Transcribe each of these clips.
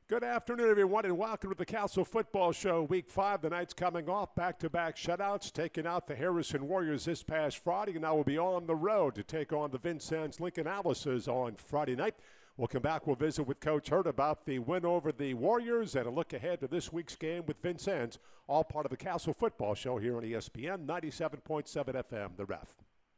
Good afternoon, everyone, and welcome to the Castle Football Show. Week 5, the night's coming off. Back-to-back shutouts, taking out the Harrison Warriors this past Friday, and now we'll be on the road to take on the Vincennes Lincoln Alices on Friday night. We'll come back. We'll visit with Coach Hurt about the win over the Warriors and a look ahead to this week's game with Vincennes, all part of the Castle Football Show here on ESPN 97.7 FM, The Ref.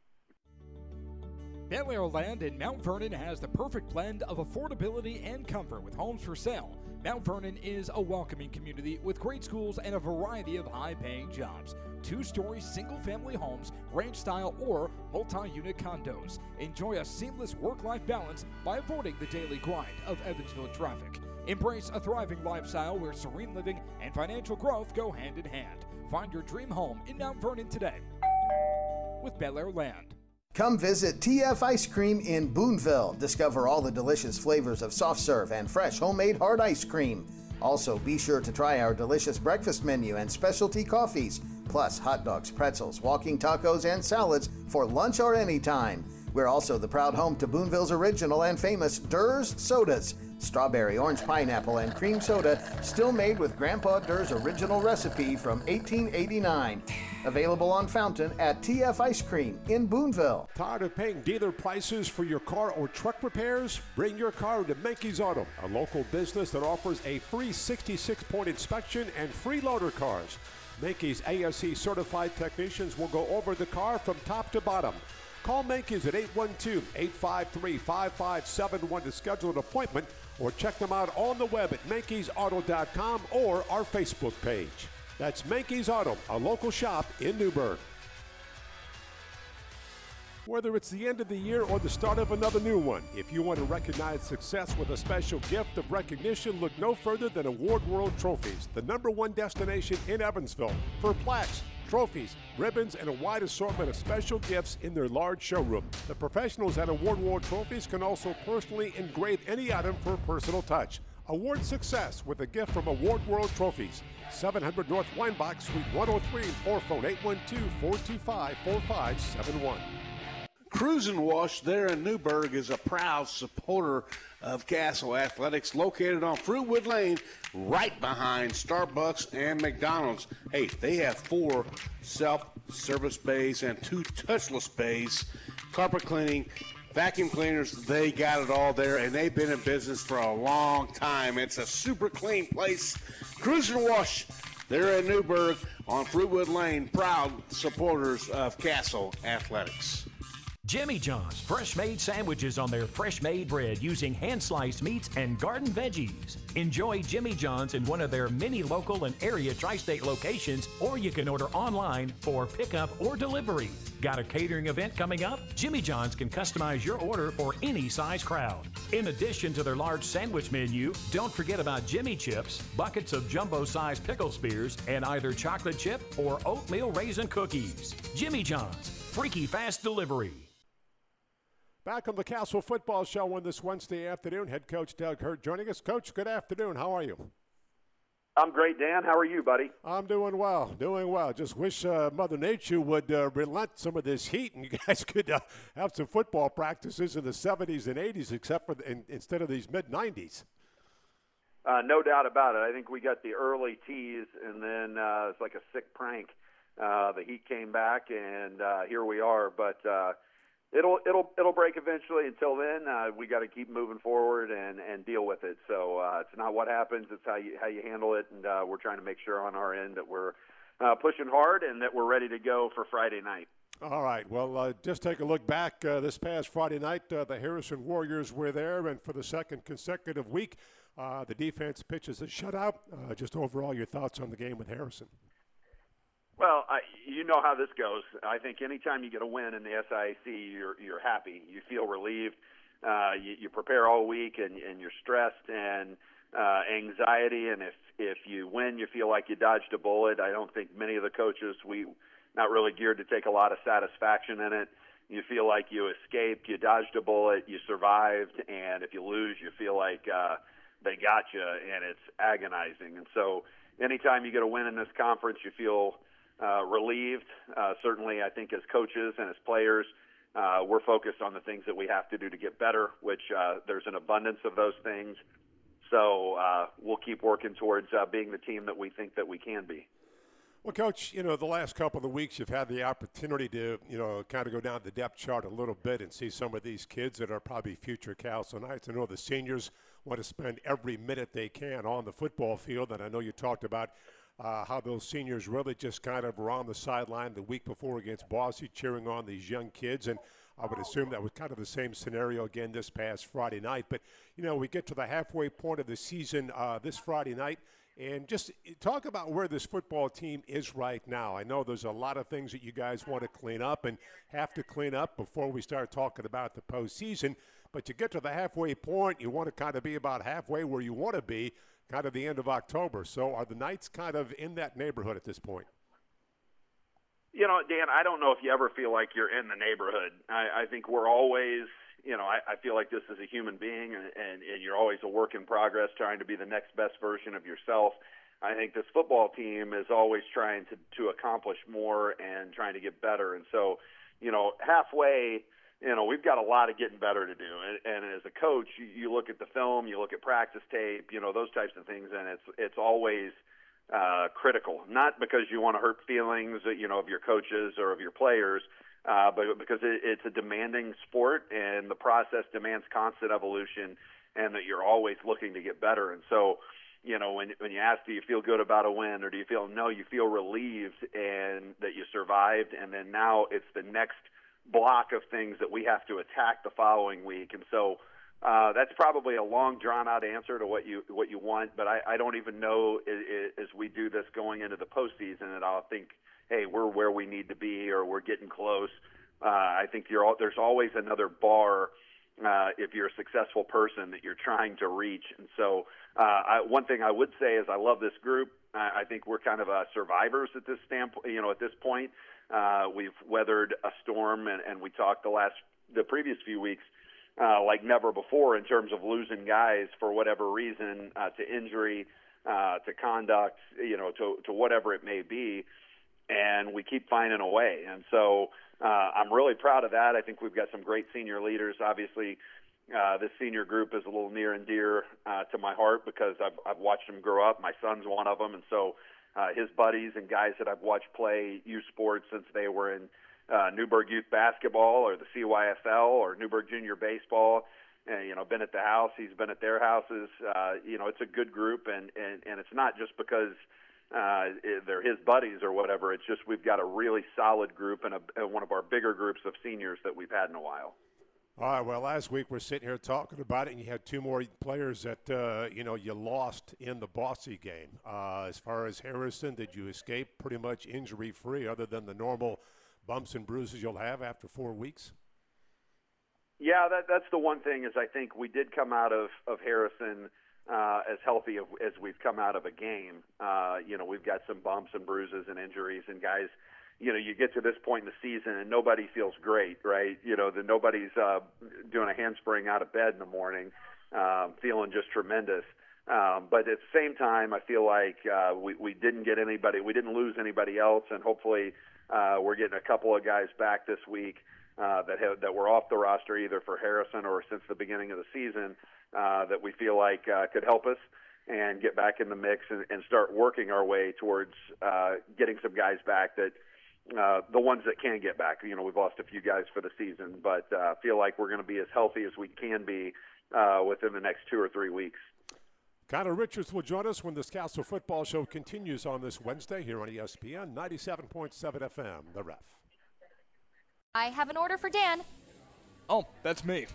Bel Air Land in Mount Vernon has the perfect blend of affordability and comfort with homes for sale. Mount Vernon is a welcoming community with great schools and a variety of high-paying jobs. 2-story single-family homes, ranch-style or multi-unit condos. Enjoy a seamless work-life balance by avoiding the daily grind of Evansville traffic. Embrace a thriving lifestyle where serene living and financial growth go hand in hand. Find your dream home in Mount Vernon today with Bel Air Land. Come visit TF Ice Cream in Boonville. Discover all the delicious flavors of soft serve and fresh homemade hard ice cream. Also, be sure to try our delicious breakfast menu and specialty coffees, plus hot dogs, pretzels, walking tacos, and salads for lunch or anytime. We're also the proud home to Boonville's original and famous Durr's sodas. Strawberry, orange, pineapple, and cream soda, still made with Grandpa Durr's original recipe from 1889. Available on fountain at TF Ice Cream in Boonville. Tired of paying dealer prices for your car or truck repairs? Bring your car to Menkes Auto, a local business that offers a free 66-point inspection and free loaner cars. Menkes ASE certified technicians will go over the car from top to bottom. Call Menkes at 812-853-5571 to schedule an appointment or check them out on the web at menkesauto.com or our Facebook page. That's Menkes Auto, a local shop in Newburgh. Whether it's the end of the year or the start of another new one, if you want to recognize success with a special gift of recognition, look no further than Award World Trophies, the #1 destination in Evansville for plaques, trophies, ribbons, and a wide assortment of special gifts in their large showroom. The professionals at Award World Trophies can also personally engrave any item for a personal touch. Award success with a gift from Award World Trophies. 700 North Weinbach, Suite 103, or phone 812-425-4571. Cruisin' Wash there in Newburgh is a proud supporter of Castle Athletics, located on Fruitwood Lane, right behind Starbucks and McDonald's. Hey, they have 4 self-service bays and 2 touchless bays. Carpet cleaning, vacuum cleaners, they got it all there, and they've been in business for a long time. It's a super clean place. Cruisin' Wash there in Newburgh on Fruitwood Lane, proud supporters of Castle Athletics. Jimmy John's fresh-made sandwiches on their fresh-made bread using hand-sliced meats and garden veggies. Enjoy Jimmy John's in one of their many local and area tri-state locations, or you can order online for pickup or delivery. Got a catering event coming up? Jimmy John's can customize your order for any size crowd. In addition to their large sandwich menu, don't forget about Jimmy Chips, buckets of jumbo-sized pickle spears, and either chocolate chip or oatmeal raisin cookies. Jimmy John's, freaky fast delivery. Back on the Castle Football Show on this Wednesday afternoon, head coach Doug Hurt joining us. Coach, good afternoon. How are you? I'm great, Dan. How are you, buddy? I'm doing well, doing well. Just wish Mother Nature would relent some of this heat and you guys could have some football practices in the 70s and 80s except for instead of these mid-90s. No doubt about it. I think we got the early tease, and then it's like a sick prank. The heat came back, and here we are. But it'll break eventually. Until then, we got to keep moving forward and deal with it. So it's not what happens; it's how you handle it. And we're trying to make sure on our end that we're pushing hard and that we're ready to go for Friday night. All right. Well, just take a look back this past Friday night. The Harrison Warriors were there, and for the second consecutive week, the defense pitches a shutout. Just overall, your thoughts on the game with Harrison? Well, you know how this goes. I think anytime you get a win in the SIAC, you're happy. You feel relieved. You prepare all week, and you're stressed and anxiety. And if you win, you feel like you dodged a bullet. I don't think many of the coaches, we not really geared to take a lot of satisfaction in it. You feel like you escaped, you dodged a bullet, you survived, and if you lose, you feel like they got you, and it's agonizing. And so anytime you get a win in this conference, you feel relieved. Certainly, I think as coaches and as players, we're focused on the things that we have to do to get better, which there's an abundance of those things. So keep working towards being the team that we think that we can be. Well, Coach, the last couple of weeks you've had the opportunity to, kind of go down the depth chart a little bit and see some of these kids that are probably future Castle Knights. I know the seniors want to spend every minute they can on the football field, and I know you talked about how those seniors really just kind of were on the sideline the week before against Boise cheering on these young kids, and I would assume that was kind of the same scenario again this past Friday night. But, we get to the halfway point of the season this Friday night. And just talk about where this football team is right now. I know there's a lot of things that you guys want to clean up and have to clean up before we start talking about the postseason. But you get to the halfway point, you want to kind of be about halfway where you want to be, kind of the end of October. So are the Knights kind of in that neighborhood at this point? Dan, I don't know if you ever feel like you're in the neighborhood. I think we're always – I feel like this is a human being, and you're always a work in progress trying to be the next best version of yourself. I think this football team is always trying to accomplish more and trying to get better. And so, halfway, we've got a lot of getting better to do. And as a coach, you look at the film, you look at practice tape, those types of things, and it's always critical. Not because you want to hurt feelings, of your coaches or of your players, but because it's a demanding sport and the process demands constant evolution and that you're always looking to get better. And so, when you ask, do you feel good about a win or do you feel, no, you feel relieved and that you survived. And then now it's the next block of things that we have to attack the following week. And so that's probably a long drawn out answer to what you want, but I don't even know as we do this going into the postseason that I'll think, hey, we're where we need to be or we're getting close. I think there's always another bar if you're a successful person that you're trying to reach. And so one thing I would say is I love this group. I think we're kind of survivors at this standpoint. At this point, we've weathered a storm, and we talked the previous few weeks like never before in terms of losing guys for whatever reason, to injury, to conduct, to whatever it may be. And we keep finding a way. And so I'm really proud of that. I think we've got some great senior leaders. Obviously, this senior group is a little near and dear to my heart because I've watched them grow up. My son's one of them. And so his buddies and guys that I've watched play youth sports since they were in Newburgh Youth Basketball or the CYFL or Newburgh Junior Baseball, and, been at the house. He's been at their houses. It's a good group. And it's not just because they're his buddies or whatever. It's just we've got a really solid group and one of our bigger groups of seniors that we've had in a while. All right, well, last week we're sitting here talking about it, and you had two more players that, you lost in the Boise game. As far as Harrison, did you escape pretty much injury-free other than the normal bumps and bruises you'll have after 4 weeks? Yeah, that's the one thing is I think we did come out of Harrison as healthy as we've come out of a game. We've got some bumps and bruises and injuries, and guys, you get to this point in the season and nobody feels great, right? Nobody's doing a handspring out of bed in the morning, feeling just tremendous. But at the same time, I feel like we didn't lose anybody else, and hopefully we're getting a couple of guys back this week that were off the roster either for Harrison or since the beginning of the season that we feel like could help us and get back in the mix and start working our way towards getting some guys back that the ones that can get back. We've lost a few guys for the season, but feel like we're going to be as healthy as we can be within the next 2 or 3 weeks. Connor Richards will join us when this Castle Football Show continues on this Wednesday here on ESPN 97.7 FM, The Ref. I have an order for Dan. Oh, that's me.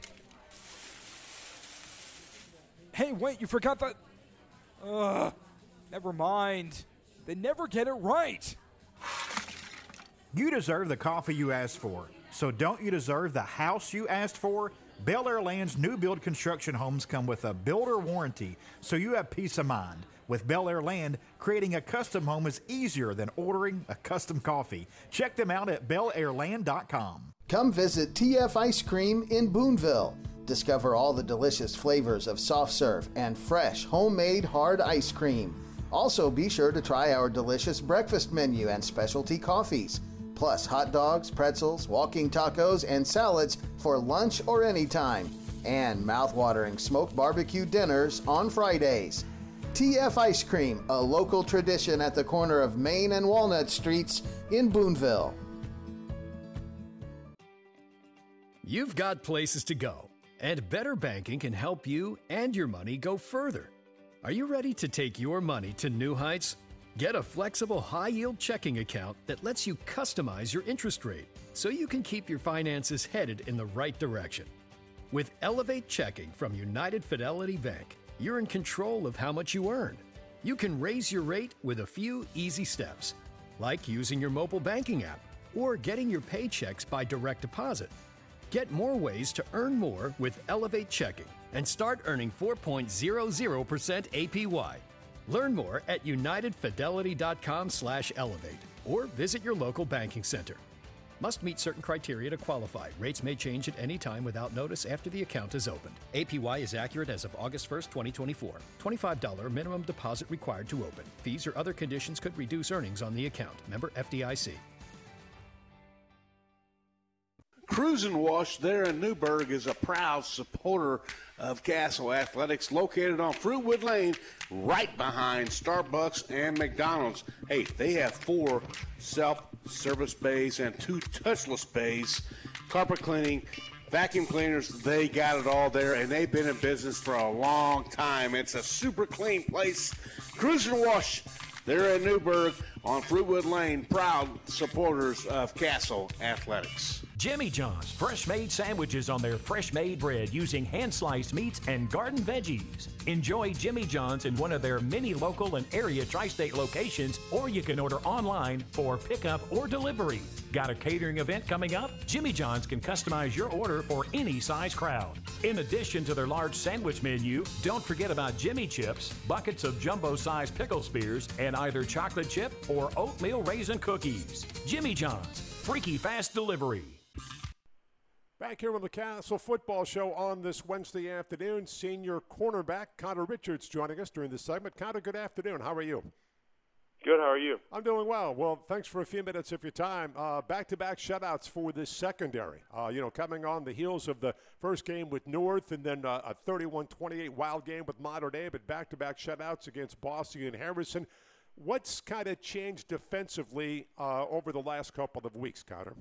Hey, wait, you forgot that. Never mind. They never get it right. You deserve the coffee you asked for. So don't you deserve the house you asked for? Bel Air Land's new build construction homes come with a builder warranty, so you have peace of mind. With Bel Air Land, creating a custom home is easier than ordering a custom coffee. Check them out at belairland.com. Come visit TF Ice Cream in Boonville. Discover all the delicious flavors of soft serve and fresh homemade hard ice cream. Also, be sure to try our delicious breakfast menu and specialty coffees, plus hot dogs, pretzels, walking tacos, and salads for lunch or anytime, and mouth-watering smoked barbecue dinners on Fridays. TF Ice Cream, a local tradition at the corner of Main and Walnut Streets in Boonville. You've got places to go, and Better Banking can help you and your money go further. Are you ready to take your money to new heights? Get a flexible high-yield checking account that lets you customize your interest rate so you can keep your finances headed in the right direction. With Elevate Checking from United Fidelity Bank, you're in control of how much you earn. You can raise your rate with a few easy steps, like using your mobile banking app or getting your paychecks by direct deposit. Get more ways to earn more with Elevate Checking and start earning 4.00% APY. Learn more at unitedfidelity.com/elevate or visit your local banking center. Must meet certain criteria to qualify. Rates may change at any time without notice after the account is opened. APY is accurate as of August 1st, 2024. $25 minimum deposit required to open. Fees or other conditions could reduce earnings on the account. Member FDIC. Cruise and Wash there in Newburgh is a proud supporter of Castle Athletics, located on Fruitwood Lane, right behind Starbucks and McDonald's. Hey, they have 4 self-service bays and 2 touchless bays. Carpet cleaning, vacuum cleaners, they got it all there, and they've been in business for a long time. It's a super clean place. Cruise and Wash there in Newburgh on Fruitwood Lane, proud supporters of Castle Athletics. Jimmy John's fresh-made sandwiches on their fresh-made bread using hand-sliced meats and garden veggies. Enjoy Jimmy John's in one of their many local and area tri-state locations, or you can order online for pickup or delivery. Got a catering event coming up? Jimmy John's can customize your order for any size crowd. In addition to their large sandwich menu, don't forget about Jimmy Chips, buckets of jumbo-sized pickle spears, and either chocolate chip or oatmeal raisin cookies. Jimmy John's, freaky fast delivery. Back here on the Castle Football Show on this Wednesday afternoon, senior cornerback Connor Richards joining us during this segment. Connor, good afternoon. How are you? Good. How are you? I'm doing well. Well, thanks for a few minutes of your time. Back-to-back shutouts for this secondary. Coming on the heels of the first game with North and then a 31-28 wild game with Mater Dei, but back-to-back shutouts against Boston and Harrison. What's kind of changed defensively over the last couple of weeks, Connor?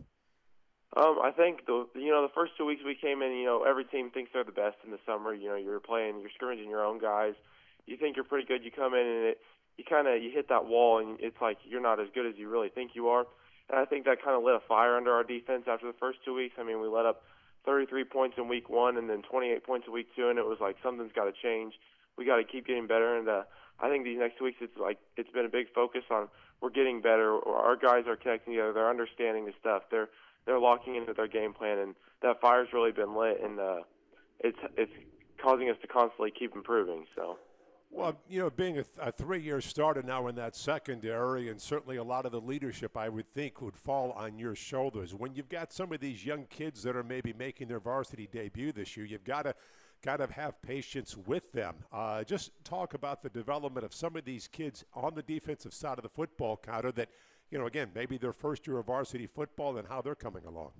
I think the first 2 weeks we came in, every team thinks they're the best in the summer. You're scrimmaging your own guys. You think you're pretty good. You come in and you hit that wall, and it's like you're not as good as you really think you are. And I think that kind of lit a fire under our defense after the first 2 weeks. I mean, we let up 33 points in week 1 and then 28 points in week 2, and it was like something's got to change. We got to keep getting better. And I think these next 2 weeks, it's been a big focus on we're getting better. Our guys are connecting together. They're understanding the stuff. They're locking into their game plan, and that fire's really been lit, and it's causing us to constantly keep improving. So, well, being a 3-year starter now in that secondary, and certainly a lot of the leadership, I would think, would fall on your shoulders. When you've got some of these young kids that are maybe making their varsity debut this year, you've got to kind of have patience with them. Just talk about the development of some of these kids on the defensive side of the football counter that, again, maybe their first year of varsity football and how they're coming along.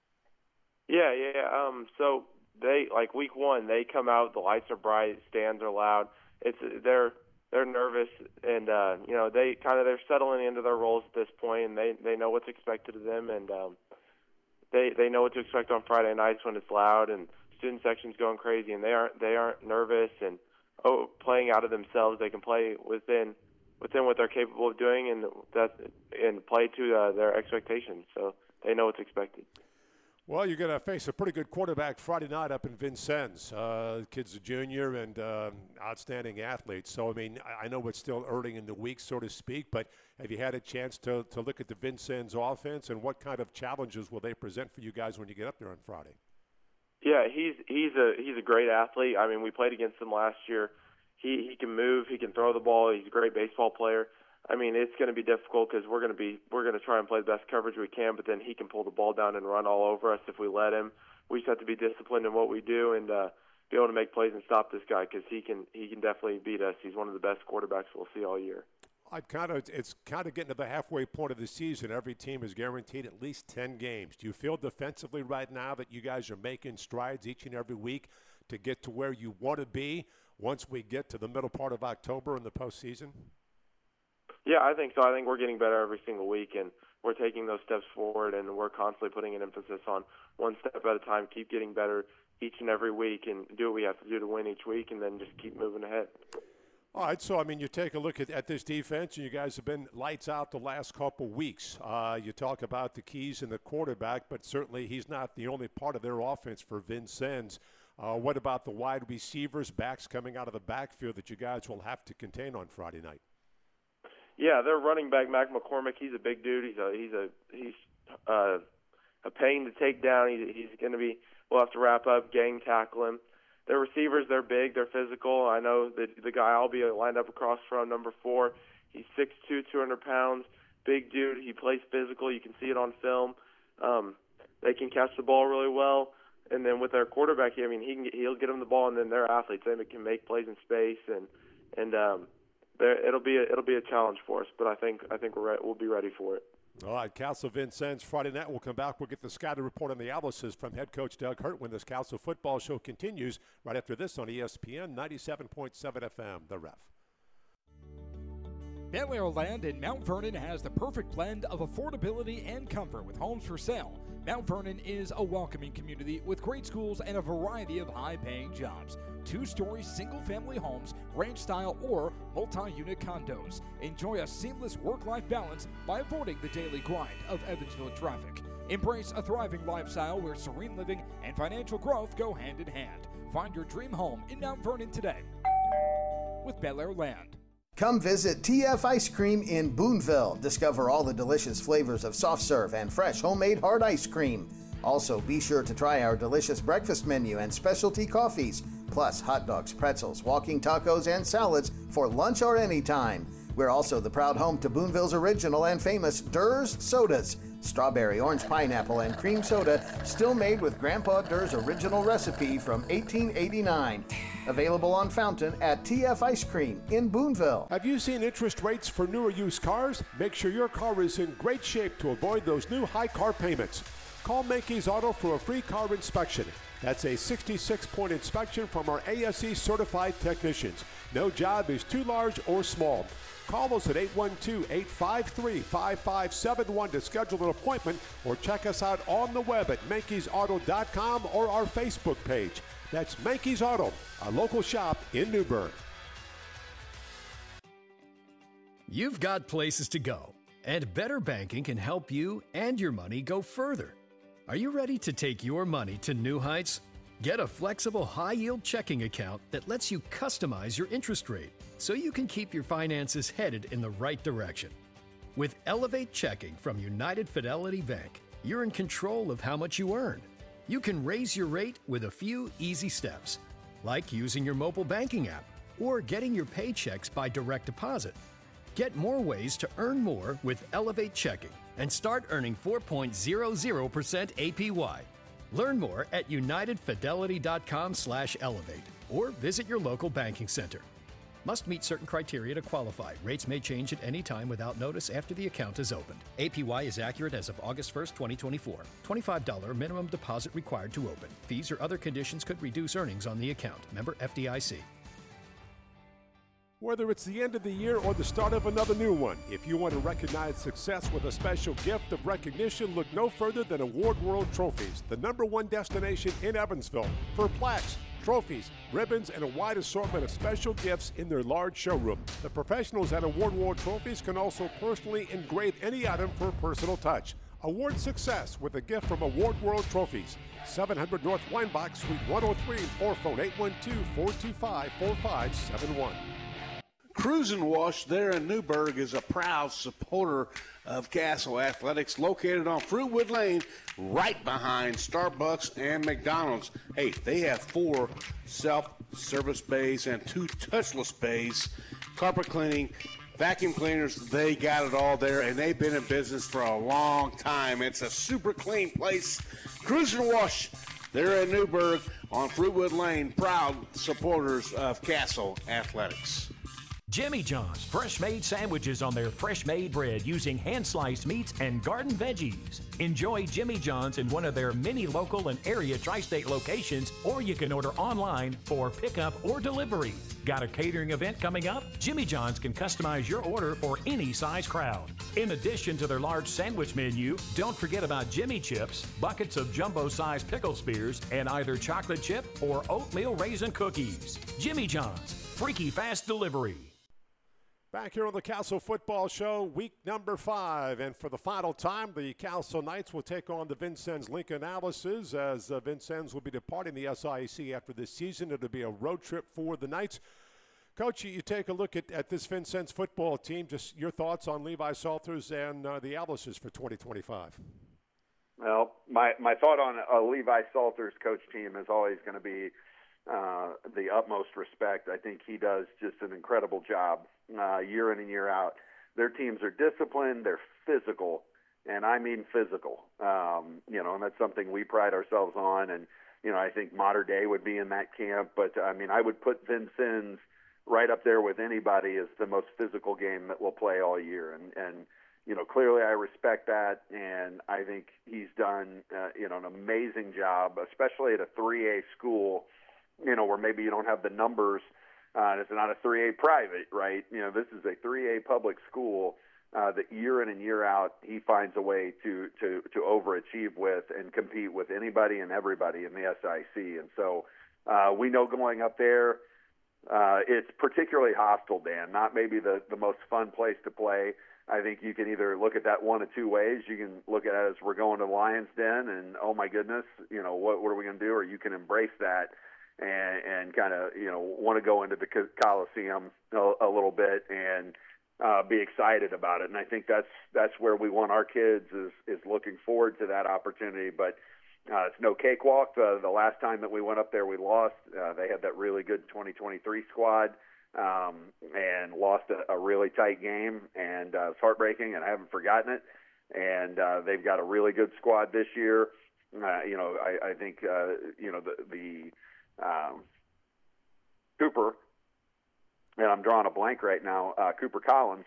Yeah. So they, like week 1, they come out, the lights are bright, stands are loud. They're nervous, and they're settling into their roles at this point, and they know what's expected of them, and they know what to expect on Friday nights when it's loud and student section's going crazy, and they aren't nervous and playing out of themselves. They can play within what they're capable of doing, and play to their expectations. So they know what's expected. Well, you're going to face a pretty good quarterback Friday night up in Vincennes. The kid's a junior and outstanding athlete. So, I mean, I know it's still early in the week, so to speak, but have you had a chance to look at the Vincennes offense, and what kind of challenges will they present for you guys when you get up there on Friday? Yeah, he's a great athlete. I mean, we played against him last year. He can move, he can throw the ball. He's a great baseball player. I mean, it's going to be difficult because we're going to try and play the best coverage we can, but then he can pull the ball down and run all over us if we let him. We just have to be disciplined in what we do and be able to make plays and stop this guy, because he can definitely beat us. He's one of the best quarterbacks we'll see all year. It's kind of getting to the halfway point of the season. Every team is guaranteed at least 10 games. Do you feel defensively right now that you guys are making strides each and every week to get to where you want to be? once we get to the middle part of October in the postseason? Yeah, I think so. I think we're getting better every single week, and we're taking those steps forward, and we're constantly putting an emphasis on one step at a time, keep getting better each and every week, and do what we have to do to win each week, and then just keep moving ahead. All right, so, I mean, you take a look at this defense, and you guys have been lights out the last couple weeks. You talk about the keys and the quarterback, but certainly he's not the only part of their offense for Vincennes. What about the wide receivers, backs coming out of the backfield that you guys will have to contain on Friday night? Yeah, their running back, Mac McCormick, he's a big dude. He's a pain to take down. He's going to be, we'll have to wrap up, gang tackle him. Their receivers, they're big, they're physical. I know that the guy I'll be lined up across from, number 4, he's 6'2", 200 pounds, big dude. He plays physical. You can see it on film. They can catch the ball really well. And then with their quarterback, I mean, he'll get them the ball, and then they're athletes. They can make plays in space, and it'll be a challenge for us. But I think we'll be ready for it. All right, Castle Vincennes Friday night. We'll come back. We'll get the scouting report on the Alices from head coach Doug Hurt when this Castle football show continues right after this on ESPN 97.7 FM. The Ref. Bel Air Land in Mount Vernon has the perfect blend of affordability and comfort with homes for sale. Mount Vernon is a welcoming community with great schools and a variety of high-paying jobs. 2-story single-family homes, ranch-style or multi-unit condos. Enjoy a seamless work-life balance by avoiding the daily grind of Evansville traffic. Embrace a thriving lifestyle where serene living and financial growth go hand in hand. Find your dream home in Mount Vernon today with Bel Air Land. Come visit TF Ice Cream in Boonville. Discover all the delicious flavors of soft serve and fresh homemade hard ice cream. Also, be sure to try our delicious breakfast menu and specialty coffees, plus hot dogs, pretzels, walking tacos, and salads for lunch or anytime. We're also the proud home to Boonville's original and famous Durr's sodas. Strawberry, orange, pineapple, and cream soda, still made with Grandpa Durr's original recipe from 1889. Available on Fountain at TF Ice Cream in Boonville. Have you seen interest rates for newer used cars? Make sure your car is in great shape to avoid those new high car payments. Call Mankey's Auto for a free car inspection. That's a 66-point inspection from our ASE certified technicians. No job is too large or small. Call us at 812-853-5571 to schedule an appointment or check us out on the web at mankeysauto.com or our Facebook page. That's Mankey's Auto, a local shop in Newburgh. You've got places to go, and Better Banking can help you and your money go further. Are you ready to take your money to new heights? Get a flexible high-yield checking account that lets you customize your interest rate so you can keep your finances headed in the right direction. With Elevate Checking from United Fidelity Bank, you're in control of how much you earn. You can raise your rate with a few easy steps, like using your mobile banking app or getting your paychecks by direct deposit. Get more ways to earn more with Elevate Checking and start earning 4.00% APY. Learn more at unitedfidelity.com/elevate or visit your local banking center. Must meet certain criteria to qualify. Rates may change at any time without notice after the account is opened. APY is accurate as of August 1st, 2024. $25 minimum deposit required to open. Fees or other conditions could reduce earnings on the account. Member FDIC. Whether it's the end of the year or the start of another new one, if you want to recognize success with a special gift of recognition, look no further than Award World Trophies, the #1 destination in Evansville for plaques, trophies, ribbons, and a wide assortment of special gifts in their large showroom. The professionals at Award World Trophies can also personally engrave any item for a personal touch. Award success with a gift from Award World Trophies. 700 North Weinbach, Suite 103, or phone 812-425-4571. Cruise and Wash there in Newburgh is a proud supporter of Castle Athletics, located on Fruitwood Lane, right behind Starbucks and McDonald's. Hey, they have 4 self-service bays and 2 touchless bays. Carpet cleaning, vacuum cleaners, they got it all there, and they've been in business for a long time. It's a super clean place. Cruise and Wash there in Newburgh on Fruitwood Lane, proud supporters of Castle Athletics. Jimmy John's fresh-made sandwiches on their fresh-made bread using hand-sliced meats and garden veggies. Enjoy Jimmy John's in one of their many local and area tri-state locations, or you can order online for pickup or delivery. Got a catering event coming up? Jimmy John's can customize your order for any size crowd. In addition to their large sandwich menu, don't forget about Jimmy Chips, buckets of jumbo-sized pickle spears, and either chocolate chip or oatmeal raisin cookies. Jimmy John's, freaky fast delivery. Back here on the Castle Football Show, week number 5. And for the final time, the Castle Knights will take on the Vincennes Lincoln Alices as Vincennes will be departing the SIAC after this season. It'll be a road trip for the Knights. Coach, you take a look at this Vincennes football team. Just your thoughts on Levi Salters and the Alices for 2025. Well, my thought on a Levi Salters coach team is always going to be the utmost respect. I think he does just an incredible job year in and year out. Their teams are disciplined, they're physical, and I mean physical. And that's something we pride ourselves on. And, I think Mater Dei would be in that camp. But, I would put Vincennes right up there with anybody as the most physical game that we'll play all year. And clearly I respect that, and I think he's done, an amazing job, especially at a 3A school, where maybe you don't have the numbers. It's not a 3A private, right? This is a 3A public school that year in and year out he finds a way to overachieve with and compete with anybody and everybody in the SIC. And so we know going up there, it's particularly hostile, Dan, not maybe the most fun place to play. I think you can either look at that one of two ways. You can look at it as we're going to Lions Den and, oh, my goodness, what are we going to do? Or you can embrace that and kind of, want to go into the Coliseum a little bit and be excited about it. And I think that's where we want our kids is looking forward to that opportunity. But it's no cakewalk. The last time that we went up there, we lost. They had that really good 2023 squad and lost a really tight game, and it's heartbreaking, and I haven't forgotten it. And they've got a really good squad this year. I think the Cooper, and I'm drawing a blank right now, Cooper Collins,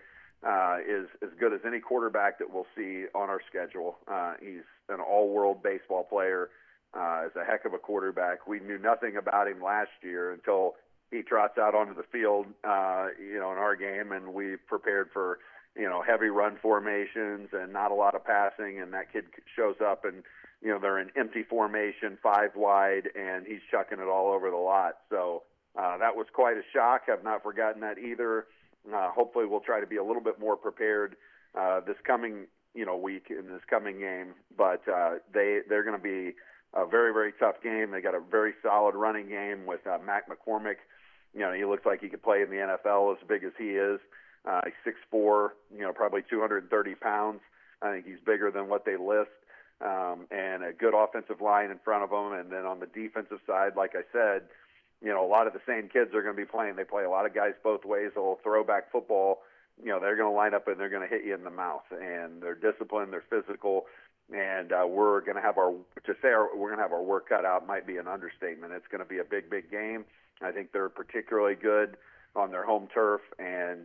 is as good as any quarterback that we'll see on our schedule. He's an all-world baseball player, is a heck of a quarterback. We knew nothing about him last year until he trots out onto the field, in our game, and we prepared for, heavy run formations and not a lot of passing, and that kid shows up and, they're in empty formation, 5 wide, and he's chucking it all over the lot. So that was quite a shock. I've not forgotten that either. Hopefully we'll try to be a little bit more prepared this coming, week in this coming game. But they're going to be a very, very tough game. They got a very solid running game with Mac McCormick. He looks like he could play in the NFL as big as he is. He's 6'4", probably 230 pounds. I think he's bigger than what they list. And a good offensive line in front of them. And then on the defensive side, like I said, a lot of the same kids are going to be playing. They play a lot of guys both ways, a little throwback football. They're going to line up and they're going to hit you in the mouth. And they're disciplined, they're physical, and we're going to have our work cut out might be an understatement. It's going to be a big, big game. I think they're particularly good on their home turf, and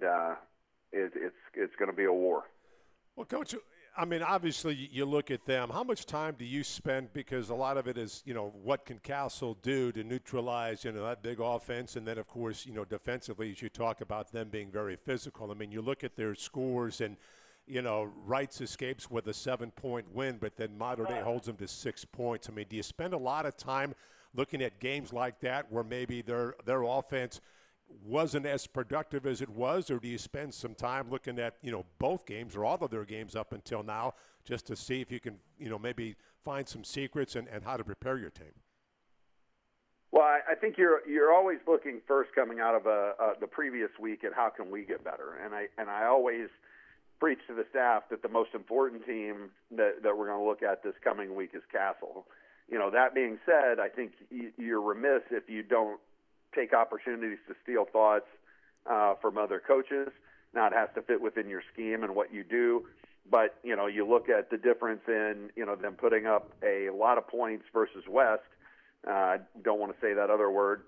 it's going to be a war. Well, Coach, obviously you look at them. How much time do you spend, because a lot of it is, what can Castle do to neutralize, that big offense, and then, of course, defensively, as you talk about them being very physical. You look at their scores and, Wrights escapes with a 7-point win, but then Mater Dei holds them to 6 points. Do you spend a lot of time looking at games like that where maybe their offense wasn't as productive as it was, or do you spend some time looking at, both games or all of their games up until now just to see if you can, maybe find some secrets and how to prepare your team? Well, I think you're always looking first coming out of the previous week at how can we get better. And I always preach to the staff that the most important team that we're going to look at this coming week is Castle. That being said, I think you're remiss if you don't take opportunities to steal thoughts from other coaches. Now, it has to fit within your scheme and what you do. But, you look at the difference in, them putting up a lot of points versus West. I don't want to say that other word.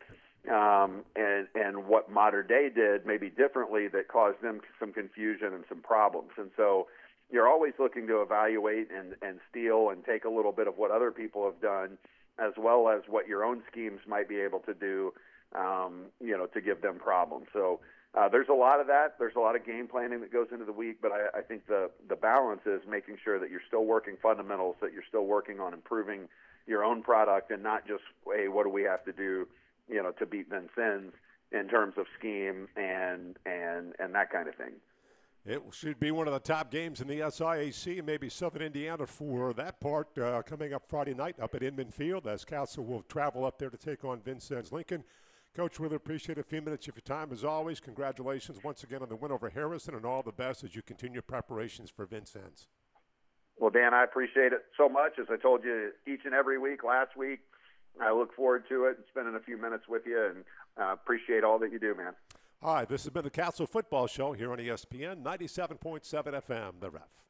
and what Mater Dei did maybe differently that caused them some confusion and some problems. And so you're always looking to evaluate and steal and take a little bit of what other people have done, as well as what your own schemes might be able to do, to give them problems. So there's a lot of that. There's a lot of game planning that goes into the week, but I think the balance is making sure that you're still working fundamentals, that you're still working on improving your own product, and not just, hey, what do we have to do, to beat Vincennes in terms of scheme and that kind of thing. It should be one of the top games in the SIAC, and maybe Southern Indiana for that part, coming up Friday night up at Inman Field, as Castle will travel up there to take on Vincennes Lincoln. Coach, really appreciate a few minutes of your time as always. Congratulations once again on the win over Harrison, and all the best as you continue preparations for Vincennes. Well, Dan, I appreciate it so much. As I told you each and every week last week, I look forward to it and spending a few minutes with you, and appreciate all that you do, man. All right, this has been the Castle Football Show here on ESPN 97.7 FM, The Ref.